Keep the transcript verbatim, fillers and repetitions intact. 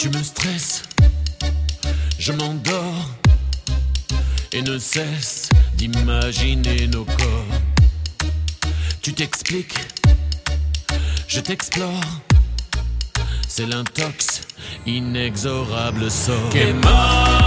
Tu me stresses, je m'endors et ne cesse d'imaginer nos corps. Tu t'expliques, je t'explore. C'est l'intox inexorable sort. Qu'est mort.